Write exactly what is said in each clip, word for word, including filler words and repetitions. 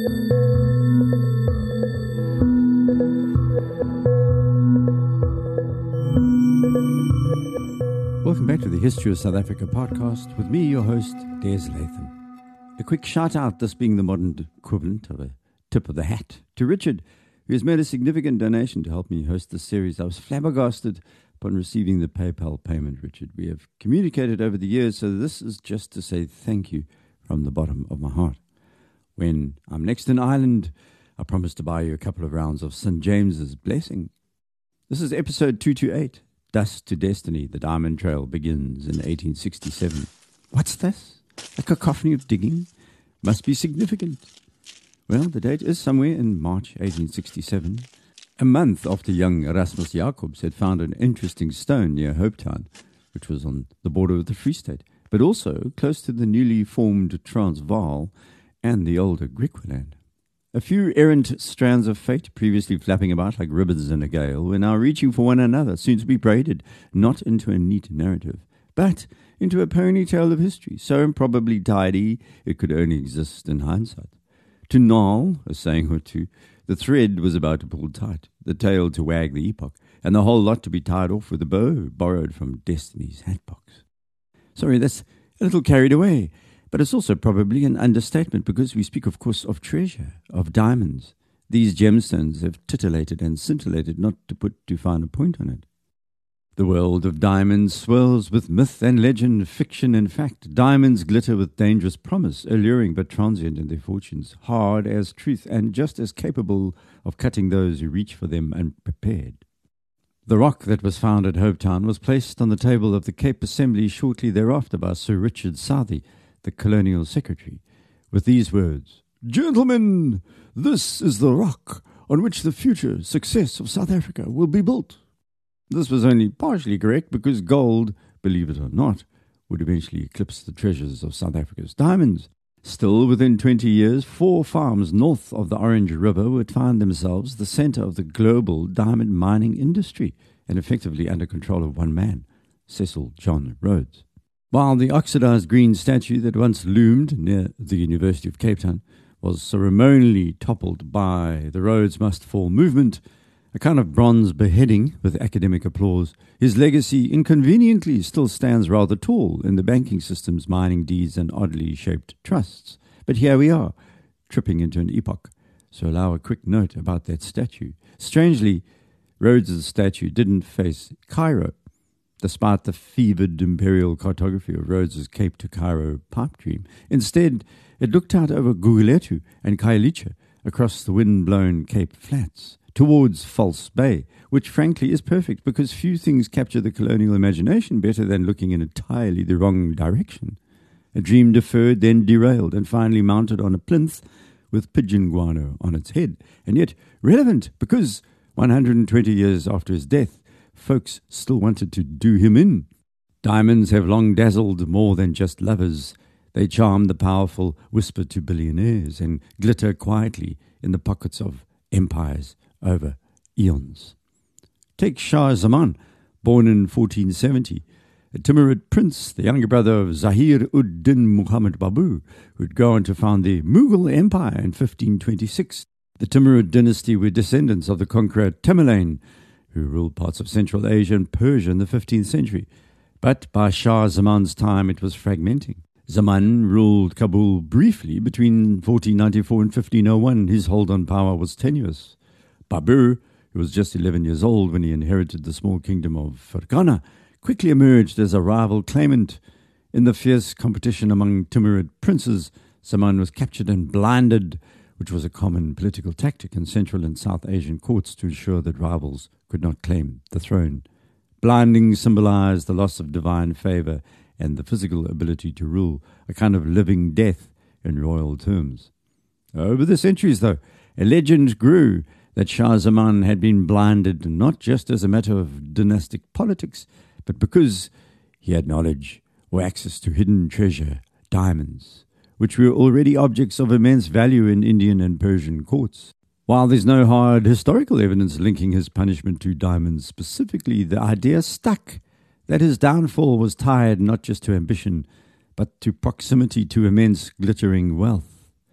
Welcome back to the History of South Africa podcast with me, your host, Des Latham. A quick shout out, this being the modern equivalent of a tip of the hat, to Richard, who has made a significant donation to help me host this series. I was flabbergasted upon receiving the PayPal payment, Richard. We have communicated over the years, so this is just to say thank you from the bottom of my heart. When I'm next in Ireland, I promise to buy you a couple of rounds of Saint James's Blessing. This is episode two twenty-eight. Dust to Destiny, the Diamond Trail begins in eighteen sixty-seven. What's this? A cacophony of digging? Must be significant. Well, the date is somewhere in March eighteen sixty-seven, a month after young Erasmus Jacobs had found an interesting stone near Hopetown, which was on the border of the Free State, but also close to the newly formed Transvaal and the older Griqualand. A few errant strands of fate, previously flapping about like ribbons in a gale, were now reaching for one another, soon to be braided, not into a neat narrative, but into a ponytail of history, so improbably tidy it could only exist in hindsight. To gnarl, a saying or two, the thread was about to pull tight, the tail to wag the epoch, and the whole lot to be tied off with a bow borrowed from Destiny's hatbox. Sorry, that's a little carried away. But it's also probably an understatement because we speak, of course, of treasure, of diamonds. These gemstones have titillated and scintillated, not to put too fine a point on it. The world of diamonds swirls with myth and legend, fiction and fact. Diamonds glitter with dangerous promise, alluring but transient in their fortunes, hard as truth and just as capable of cutting those who reach for them unprepared. The rock that was found at Hopetown was placed on the table of the Cape Assembly shortly thereafter by Sir Richard Southey, the colonial secretary, with these words, "Gentlemen, this is the rock on which the future success of South Africa will be built." This was only partially correct because gold, believe it or not, would eventually eclipse the treasures of South Africa's diamonds. Still, within twenty years, four farms north of the Orange River would find themselves the center of the global diamond mining industry and effectively under control of one man, Cecil John Rhodes. While the oxidized green statue that once loomed near the University of Cape Town was ceremonially toppled by the Rhodes Must Fall movement, a kind of bronze beheading with academic applause, his legacy inconveniently still stands rather tall in the banking system's mining deeds and oddly shaped trusts. But here we are, tripping into an epoch. So allow a quick note about that statue. Strangely, Rhodes' statue didn't face Cairo, despite the fevered imperial cartography of Rhodes's Cape to Cairo pipe dream. Instead, it looked out over Guguletu and Khayelitsha across the wind-blown Cape Flats, towards False Bay, which frankly is perfect because few things capture the colonial imagination better than looking in entirely the wrong direction. A dream deferred, then derailed, and finally mounted on a plinth with pigeon guano on its head, and yet relevant because one hundred twenty years after his death, folks still wanted to do him in. Diamonds have long dazzled more than just lovers. They charm the powerful, whisper to billionaires, and glitter quietly in the pockets of empires over eons. Take Shah Zaman, born in fourteen seventy, a Timurid prince, the younger brother of Zahir-ud-Din Muhammad Babu, who would go on to found the Mughal Empire in fifteen twenty-six. The Timurid dynasty were descendants of the conqueror Tamerlane, who ruled parts of Central Asia and Persia in the fifteenth century. But by Shah Zaman's time, it was fragmenting. Zaman ruled Kabul briefly between fourteen ninety-four and fifteen oh one. His hold on power was tenuous. Babur, who was just eleven years old when he inherited the small kingdom of Fergana, quickly emerged as a rival claimant. In the fierce competition among Timurid princes, Zaman was captured and blinded, which was a common political tactic in Central and South Asian courts to ensure that rivals could not claim the throne. Blinding symbolized the loss of divine favor and the physical ability to rule, a kind of living death in royal terms. Over the centuries, though, a legend grew that Shah Zaman had been blinded not just as a matter of dynastic politics, but because he had knowledge or access to hidden treasure, diamonds, which were already objects of immense value in Indian and Persian courts. While there's no hard historical evidence linking his punishment to diamonds specifically, the idea stuck that his downfall was tied not just to ambition, but to proximity to immense glittering wealth.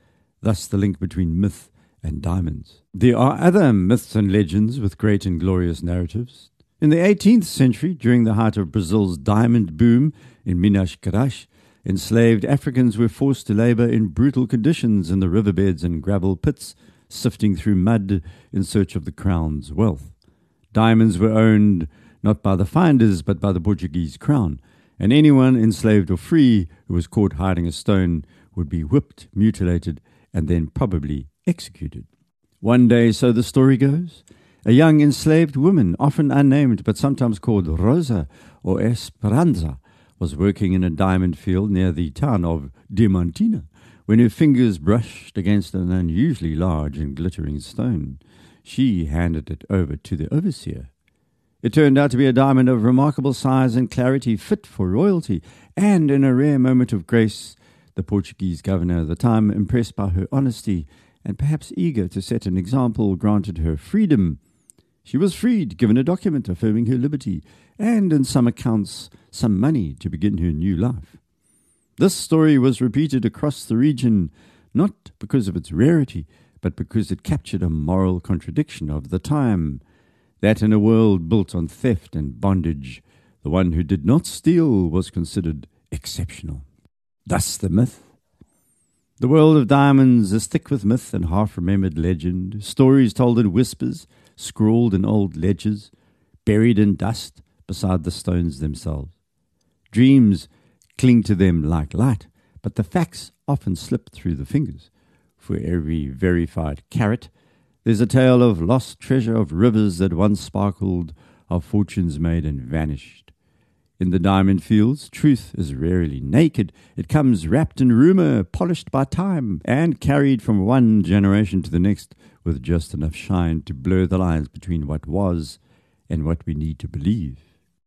thus the link between myth and diamonds. There are other myths and legends with great and glorious narratives. In the eighteenth century, during the height of Brazil's diamond boom in Minas Gerais, enslaved Africans were forced to labor in brutal conditions in the riverbeds and gravel pits, sifting through mud in search of the crown's wealth. Diamonds were owned not by the finders but by the Portuguese crown, and anyone, enslaved or free, who was caught hiding a stone would be whipped, mutilated, and then probably executed. One day, so the story goes, a young enslaved woman, often unnamed but sometimes called Rosa or Esperanza, was working in a diamond field near the town of Diamantina when her fingers brushed against an unusually large and glittering stone. She handed it over to the overseer. It turned out to be a diamond of remarkable size and clarity, fit for royalty, and in a rare moment of grace, the Portuguese governor at the time, impressed by her honesty and perhaps eager to set an example, granted her freedom. She was freed, given a document affirming her liberty, and, in some accounts, some money to begin her new life. This story was repeated across the region, not because of its rarity, but because it captured a moral contradiction of the time, that in a world built on theft and bondage, the one who did not steal was considered exceptional. Thus the myth. The world of diamonds is thick with myth and half-remembered legend, stories told in whispers, scrawled in old ledgers, buried in dust beside the stones themselves. Dreams cling to them like light, but the facts often slip through the fingers. For every verified carat, there's a tale of lost treasure, of rivers that once sparkled, of fortunes made and vanished. In the diamond fields, truth is rarely naked. It comes wrapped in rumor, polished by time, and carried from one generation to the next with just enough shine to blur the lines between what was and what we need to believe.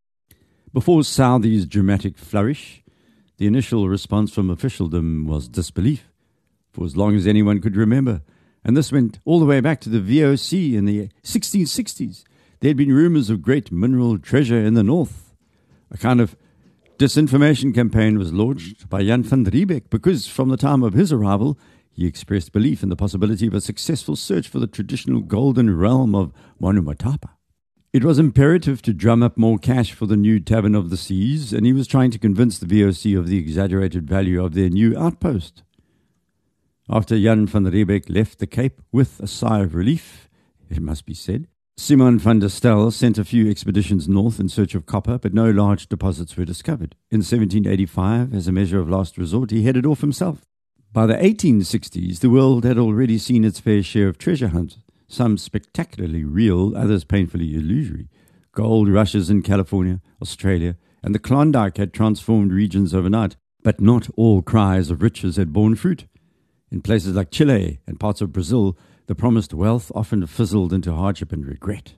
Before Southey's dramatic flourish, the initial response from officialdom was disbelief, for as long as anyone could remember. And this went all the way back to the V O C in the sixteen sixties. There had been rumors of great mineral treasure in the north. A kind of disinformation campaign was launched by Jan van Riebeeck because from the time of his arrival, he expressed belief in the possibility of a successful search for the traditional golden realm of Monomotapa. It was imperative to drum up more cash for the new Tavern of the Seas, and he was trying to convince the V O C of the exaggerated value of their new outpost. After Jan van Riebeeck left the Cape with a sigh of relief, it must be said, Simon van der Stel sent a few expeditions north in search of copper, but no large deposits were discovered. In seventeen eighty-five, as a measure of last resort, he headed off himself. By the eighteen sixties, the world had already seen its fair share of treasure hunts, some spectacularly real, others painfully illusory. Gold rushes in California, Australia, and the Klondike had transformed regions overnight, but not all cries of riches had borne fruit. In places like Chile and parts of Brazil, the promised wealth often fizzled into hardship and regret.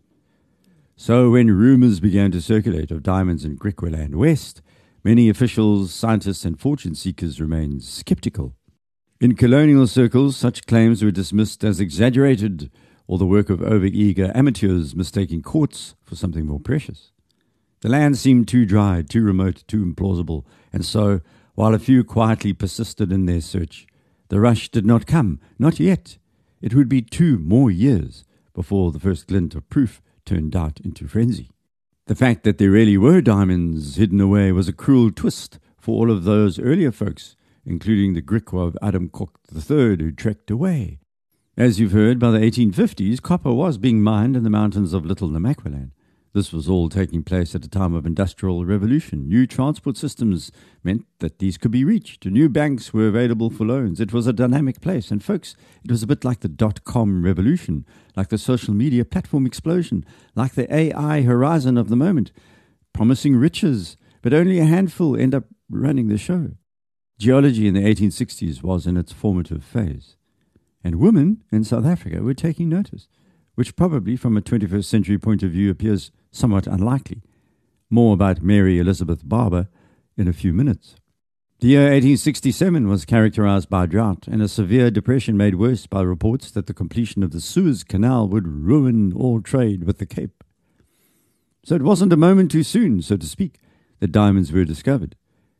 So when rumors began to circulate of diamonds in Griqualand West, many officials, scientists, and fortune seekers remained skeptical. In colonial circles, such claims were dismissed as exaggerated, or the work of over-eager amateurs mistaking quartz for something more precious. The land seemed too dry, too remote, too implausible, and so, while a few quietly persisted in their search, the rush did not come, not yet. It would be two more years before the first glint of proof turned doubt into frenzy. The fact that there really were diamonds hidden away was a cruel twist for all of those earlier folks, including the Griqua of Adam Kok the third who trekked away. As you've heard, by the eighteen fifties, copper was being mined in the mountains of Little Namaqualand. This was all taking place at a time of industrial revolution. New transport systems meant that these could be reached. New banks were available for loans. It was a dynamic place. And folks, it was a bit like the dot-com revolution, like the social media platform explosion, like the A I horizon of the moment, promising riches, but only a handful end up running the show. Geology in the eighteen sixties was in its formative phase. And women in South Africa were taking notice, which probably from a twenty-first century point of view appears somewhat unlikely. More about Mary Elizabeth Barber in a few minutes. The year eighteen sixty-seven was characterized by drought and a severe depression made worse by reports that the completion of the Suez Canal would ruin all trade with the Cape. So it wasn't a moment too soon, so to speak, that diamonds were discovered.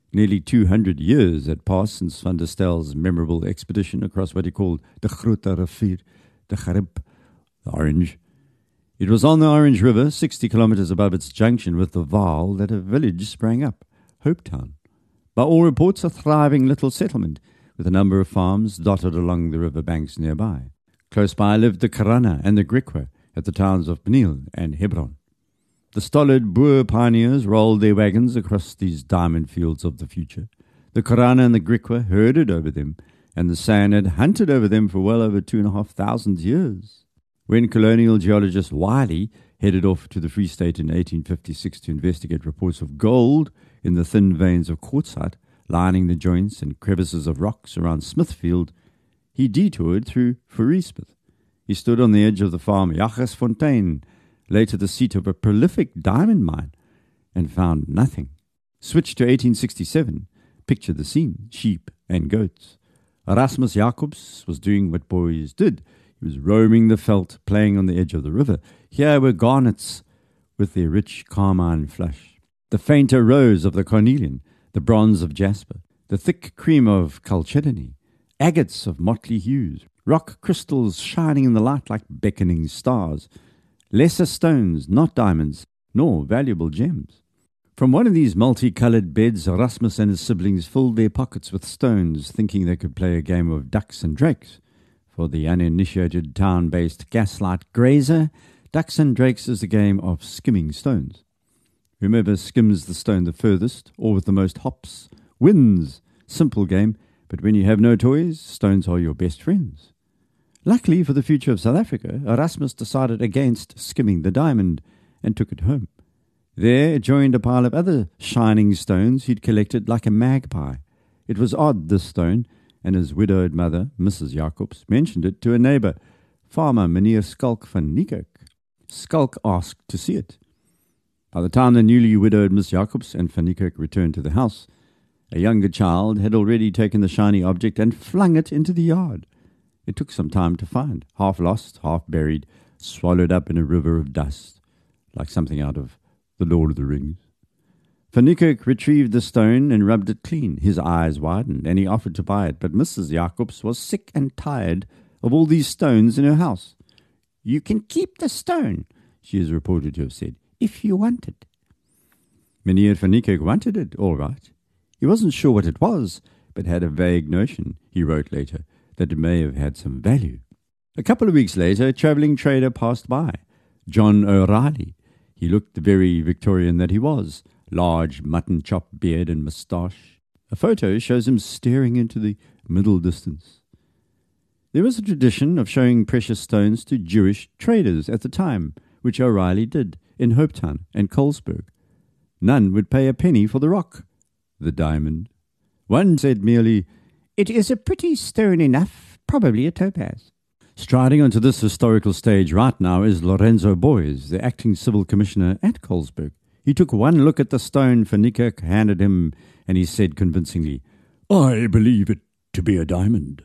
Nearly two hundred years had passed since Van der Stel's memorable expedition across what he called the Grote Rivier, the Gariep, the Orange. It was on the Orange River, sixty kilometers above its junction with the Vaal, that a village sprang up, Hopetown. By all reports, a thriving little settlement, with a number of farms dotted along the river banks nearby. Close by lived the Karana and the Griqua at the towns of Peniel and Hebron. The stolid Boer pioneers rolled their wagons across these diamond fields of the future. The Karana and the Griqua herded over them, and the San had hunted over them for well over two and a half thousand years. When colonial geologist Wiley headed off to the Free State in eighteen fifty-six to investigate reports of gold in the thin veins of quartzite lining the joints and crevices of rocks around Smithfield, he detoured through Fourie-Smith. He stood on the edge of the farm Jagersfontein, later the seat of a prolific diamond mine, and found nothing. Switch to eighteen sixty-seven. Picture the scene, sheep and goats. Erasmus Jacobs was doing what boys did. He was roaming the veld, playing on the edge of the river. Here were garnets with their rich carmine flush, the fainter rose of the cornelian, the bronze of jasper, the thick cream of chalcedony, agates of motley hues, rock crystals shining in the light like beckoning stars, lesser stones, not diamonds, nor valuable gems. From one of these multicolored beds, Erasmus and his siblings filled their pockets with stones, thinking they could play a game of ducks and drakes. For the uninitiated town-based gaslight grazer, ducks and drakes is a game of skimming stones. Whomever skims the stone the furthest, or with the most hops, wins. Simple game, but when you have no toys, stones are your best friends. Luckily for the future of South Africa, Erasmus decided against skimming the diamond and took it home. There it joined a pile of other shining stones he'd collected like a magpie. It was odd, this stone, and his widowed mother, Missus Jacobs, mentioned it to a neighbor, farmer Meneer Skalk van Niekerk. Skalk asked to see it. By the time the newly widowed Miss Jacobs and van Niekerk returned to the house, a younger child had already taken the shiny object and flung it into the yard. It took some time to find, half lost, half buried, swallowed up in a river of dust, like something out of The Lord of the Rings. Van Niekerk retrieved the stone and rubbed it clean. His eyes widened, and he offered to buy it, but Missus Jacobs was sick and tired of all these stones in her house. "You can keep the stone," she is reported to have said, "if you want it." Meneer Van Niekerk wanted it, all right. He wasn't sure what it was, but had a vague notion, he wrote later, that it may have had some value. A couple of weeks later, a travelling trader passed by, John O'Reilly. He looked the very Victorian that he was, large mutton-chop beard and moustache. A photo shows him staring into the middle distance. There was a tradition of showing precious stones to Jewish traders at the time, which O'Reilly did in Hopetown and Colesberg. None would pay a penny for the rock, the diamond. One said merely, "It is a pretty stone enough, probably a topaz." Striding onto this historical stage right now is Lorenzo Boys, the acting civil commissioner at Colesberg. He took one look at the stone Van Niekerk handed him, and he said convincingly, "I believe it to be a diamond."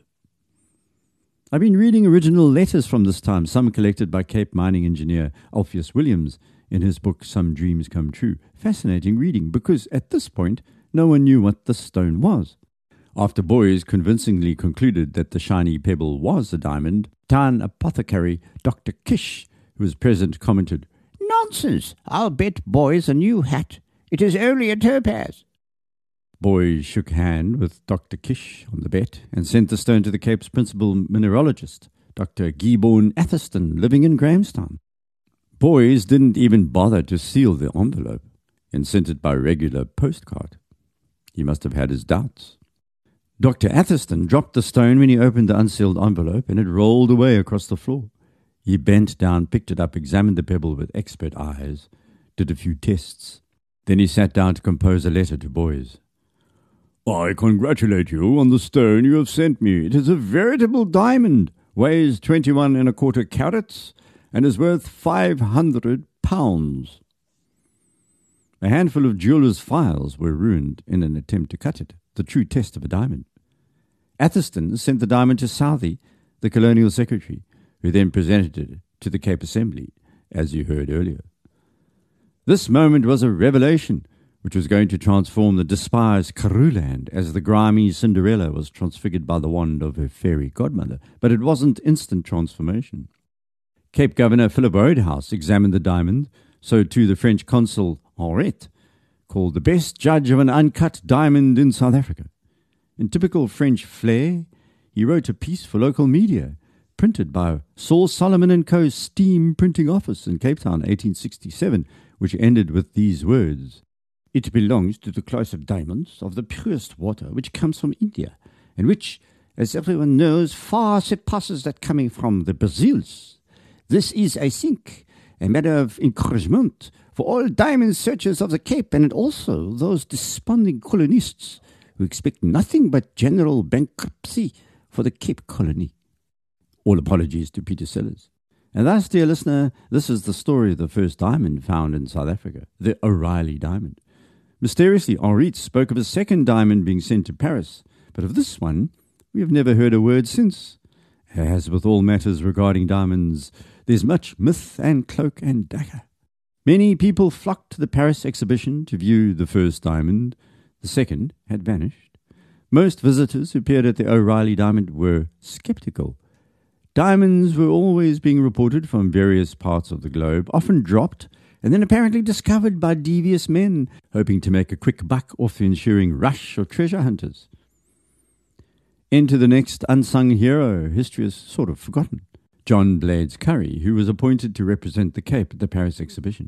I've been reading original letters from this time, some collected by Cape mining engineer Alpheus Williams in his book Some Dreams Come True. Fascinating reading, because at this point, no one knew what the stone was. After Boys convincingly concluded that the shiny pebble was a diamond, town apothecary Doctor Kish, who was present, commented, "Nonsense! I'll bet Boys a new hat. It is only a topaz." Boys shook hand with Doctor Kish on the bet and sent the stone to the Cape's principal mineralogist, Doctor Giebourne Atherston, living in Grahamstown. Boys didn't even bother to seal the envelope and sent it by regular postcard. He must have had his doubts. Doctor Atherston dropped the stone when he opened the unsealed envelope, and it rolled away across the floor. He bent down, picked it up, examined the pebble with expert eyes, did a few tests. Then he sat down to compose a letter to Boys. "I congratulate you on the stone you have sent me. It is a veritable diamond, weighs twenty-one and a quarter carats, and is worth five hundred pounds. A handful of jewellers' files were ruined in an attempt to cut it, the true test of a diamond. Atherston sent the diamond to Southey, the colonial secretary, who then presented it to the Cape Assembly, as you heard earlier. This moment was a revelation. which was going to transform the despised Karooland as the grimy Cinderella was transfigured by the wand of her fairy godmother. But it wasn't instant transformation. Cape Governor Philip Rodehouse examined the diamond, so too the French consul Henriette, called the best judge of an uncut diamond in South Africa. In typical French flair, he wrote a piece for local media, printed by Saul Solomon and Co.'s steam printing office in Cape Town, eighteen sixty-seven, which ended with these words: "It belongs to the class of diamonds of the purest water which comes from India, and which, as everyone knows, far surpasses that coming from the Brazils. This is, I think, a matter of encouragement for all diamond searchers of the Cape, and also those desponding colonists who expect nothing but general bankruptcy for the Cape Colony." All apologies to Peter Sellers. And thus, dear listener, this is the story of the first diamond found in South Africa, the O'Reilly diamond. Mysteriously, Henriette spoke of a second diamond being sent to Paris, but of this one we have never heard a word since. As with all matters regarding diamonds, there's much myth and cloak and dagger. Many people flocked to the Paris exhibition to view the first diamond. The second had vanished. Most visitors who appeared at the O'Reilly diamond were skeptical. Diamonds were always being reported from various parts of the globe, often dropped, and then apparently discovered by devious men, hoping to make a quick buck off the ensuing rush of treasure hunters. Enter the next unsung hero history has sort of forgotten, John Blades Curry, who was appointed to represent the Cape at the Paris exhibition.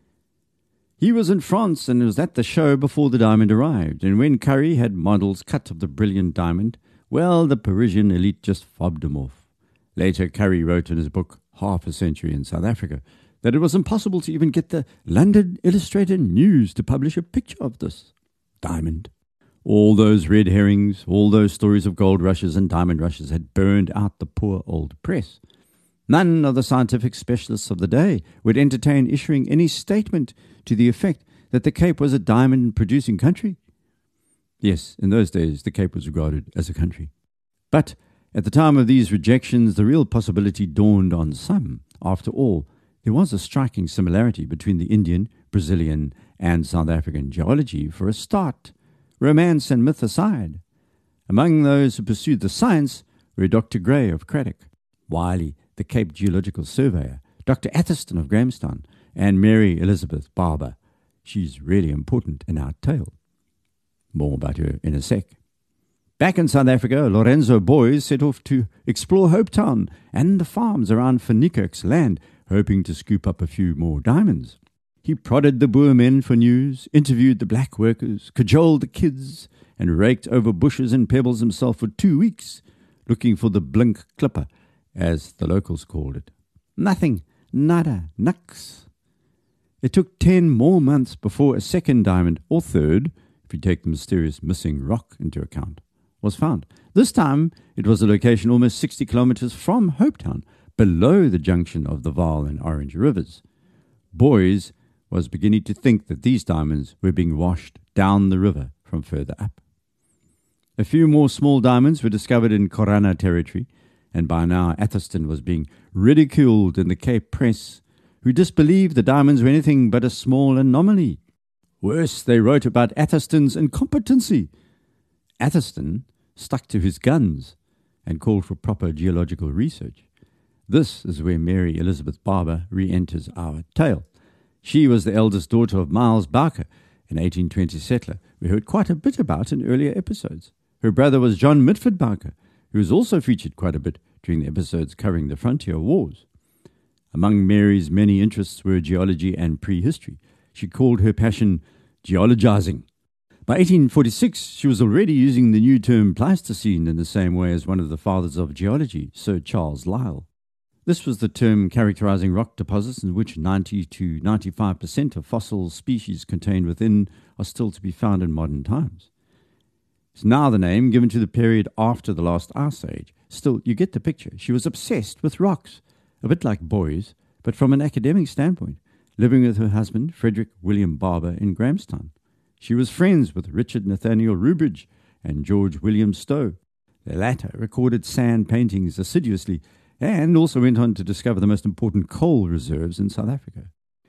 He was in France and was at the show before the diamond arrived, and when Curry had models cut of the brilliant diamond, well, the Parisian elite just fobbed him off. Later, Curry wrote in his book, Half a Century in South Africa, that it was impossible to even get the London Illustrated News to publish a picture of this diamond. All those red herrings, all those stories of gold rushes and diamond rushes had burned out the poor old press. None of the scientific specialists of the day would entertain issuing any statement to the effect that the Cape was a diamond-producing country. Yes, in those days, the Cape was regarded as a country. But at the time of these rejections, the real possibility dawned on some. After all, there was a striking similarity between the Indian, Brazilian, and South African geology for a start, romance and myth aside. Among those who pursued the science were Doctor Gray of Cradock, Wiley, the Cape Geological Surveyor, Doctor Atherstone of Grahamstown, and Mary Elizabeth Barber. She's really important in our tale. More about her in a sec. Back in South Africa, Lorenzo Boys set off to explore Hopetown and the farms around Van Niekerk's land, hoping to scoop up a few more diamonds. He prodded the Boer men for news, interviewed the black workers, cajoled the kids, and raked over bushes and pebbles himself for two weeks, looking for the blink clipper, as the locals called it. Nothing, nada, nux. It took ten more months before a second diamond, or third, if you take the mysterious missing rock into account, was found. This time, it was a location almost sixty kilometers from Hopetown, below the junction of the Vaal and Orange rivers. Boys was beginning to think that these diamonds were being washed down the river from further up. A few more small diamonds were discovered in Korana territory, and by now Atherstone was being ridiculed in the Cape press, who disbelieved the diamonds were anything but a small anomaly. Worse, they wrote about Atherstone's incompetency. Atherstone stuck to his guns and called for proper geological research. This is where Mary Elizabeth Barber re-enters our tale. She was the eldest daughter of Miles Barker, an eighteen twenty settler we heard quite a bit about in earlier episodes. Her brother was John Mitford Barker, who was also featured quite a bit during the episodes covering the frontier wars. Among Mary's many interests were geology and prehistory. She called her passion geologizing. By eighteen forty-six, she was already using the new term Pleistocene in the same way as one of the fathers of geology, Sir Charles Lyell. This was the term characterizing rock deposits in which ninety to ninety-five percent of fossil species contained within are still to be found in modern times. It's now the name given to the period after the last ice age. Still, you get the picture. She was obsessed with rocks, a bit like Boys, but from an academic standpoint, living with her husband, Frederick William Barber, in Grahamstown. She was friends with Richard Nathaniel Rubridge and George William Stowe. The latter recorded sand paintings assiduously and also went on to discover the most important coal reserves in South Africa.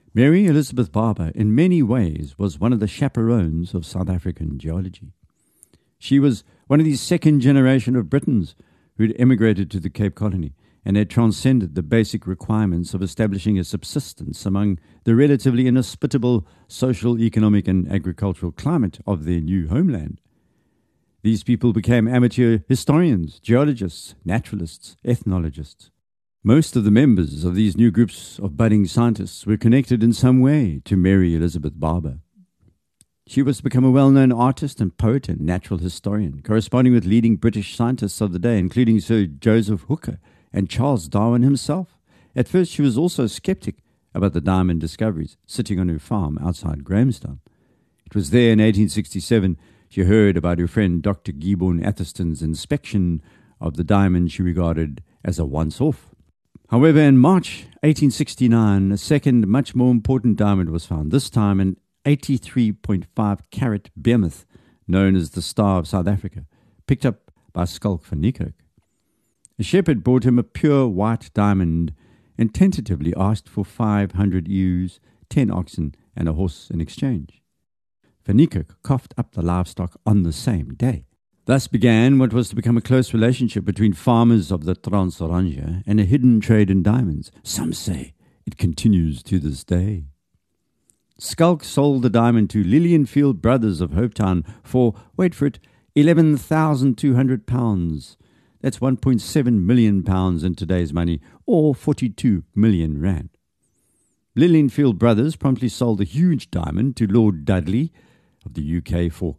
Mary Elizabeth Barber, in many ways, was one of the chaperones of South African geology. She was one of the second generation of Britons who had emigrated to the Cape Colony and had transcended the basic requirements of establishing a subsistence among the relatively inhospitable social, economic and agricultural climate of their new homeland. These people became amateur historians, geologists, naturalists, ethnologists. Most of the members of these new groups of budding scientists were connected in some way to Mary Elizabeth Barber. She was to become a well-known artist and poet and natural historian, corresponding with leading British scientists of the day, including Sir Joseph Hooker and Charles Darwin himself. At first, she was also a skeptic about the diamond discoveries, sitting on her farm outside Grahamstown. It was there in eighteen sixty-seven she heard about her friend Doctor Gibbon Atherston's inspection of the diamond she regarded as a once-off. However, in March eighteen sixty-nine, a second, much more important diamond was found, this time an eighty-three point five carat behemoth known as the Star of South Africa, picked up by Schalk van Niekerk. A shepherd brought him a pure white diamond and tentatively asked for five hundred ewes, ten oxen, and a horse in exchange. Van Niekerk coughed up the livestock on the same day. Thus began what was to become a close relationship between farmers of the Trans-Oranje and a hidden trade in diamonds. Some say it continues to this day. Schalk sold the diamond to Lilienfield Brothers of Hopetown for, wait for it, eleven thousand two hundred pounds. That's one point seven million pounds in today's money, or forty-two million rand. Lilienfield Brothers promptly sold a huge diamond to Lord Dudley of the U K for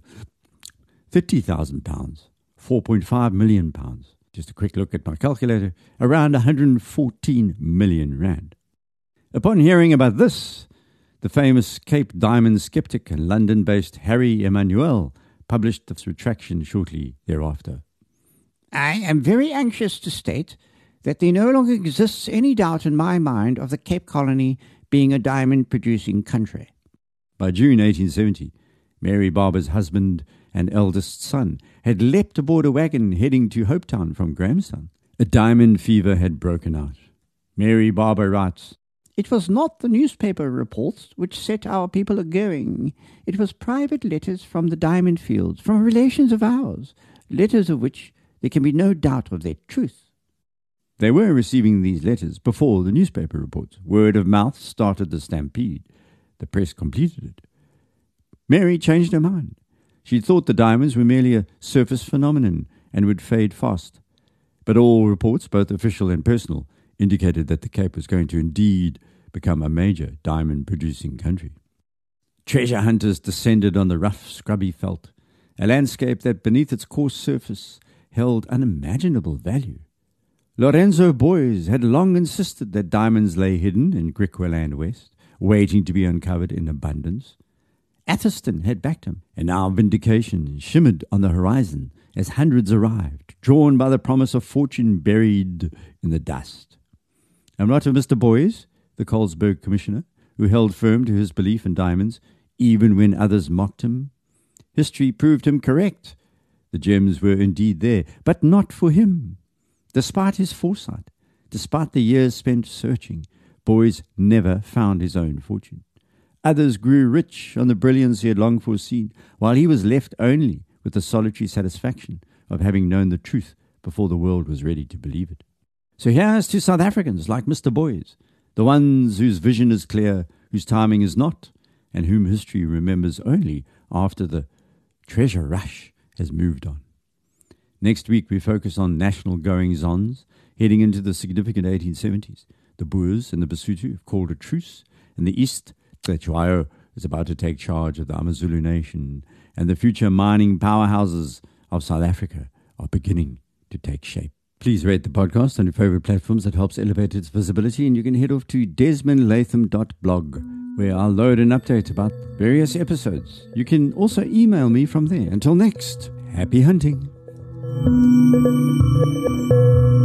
thirty thousand pounds, four point five million pounds. Just a quick look at my calculator, around one hundred fourteen million rand. Upon hearing about this, the famous Cape Diamond skeptic and London-based Harry Emmanuel published its retraction shortly thereafter. I am very anxious to state that there no longer exists any doubt in my mind of the Cape Colony being a diamond-producing country. By June eighteen seventy, Mary Barber's husband and eldest son had leapt aboard a wagon heading to Hopetown from Grahamstown. A diamond fever had broken out. Mary Barber writes, "It was not the newspaper reports which set our people a-going. It was private letters from the diamond fields, from relations of ours, letters of which there can be no doubt of their truth." They were receiving these letters before the newspaper reports. Word of mouth started the stampede. The press completed it. Mary changed her mind. She thought the diamonds were merely a surface phenomenon and would fade fast. But all reports, both official and personal, indicated that the Cape was going to indeed become a major diamond-producing country. Treasure hunters descended on the rough, scrubby veld, a landscape that beneath its coarse surface held unimaginable value. Lorenzo Boys had long insisted that diamonds lay hidden in Griqualand West, waiting to be uncovered in abundance. Atherston had backed him, and now vindication shimmered on the horizon as hundreds arrived, drawn by the promise of fortune buried in the dust. And what of Mister Boys, the Colesberg commissioner, who held firm to his belief in diamonds, even when others mocked him? History proved him correct. The gems were indeed there, but not for him. Despite his foresight, despite the years spent searching, Boys never found his own fortune. Others grew rich on the brilliance he had long foreseen, while he was left only with the solitary satisfaction of having known the truth before the world was ready to believe it. So here's to South Africans like Mister Boys, the ones whose vision is clear, whose timing is not, and whom history remembers only after the treasure rush has moved on. Next week we focus on national goings-ons, heading into the significant eighteen seventies. The Boers and the Basotho have called a truce. In the east, Cetshwayo is about to take charge of the AmaZulu nation, and the future mining powerhouses of South Africa are beginning to take shape. Please rate the podcast on your favorite platforms. That helps elevate its visibility, and you can head off to desmond latham dot blog, where I'll load an update about various episodes. You can also email me from there. Until next, happy hunting.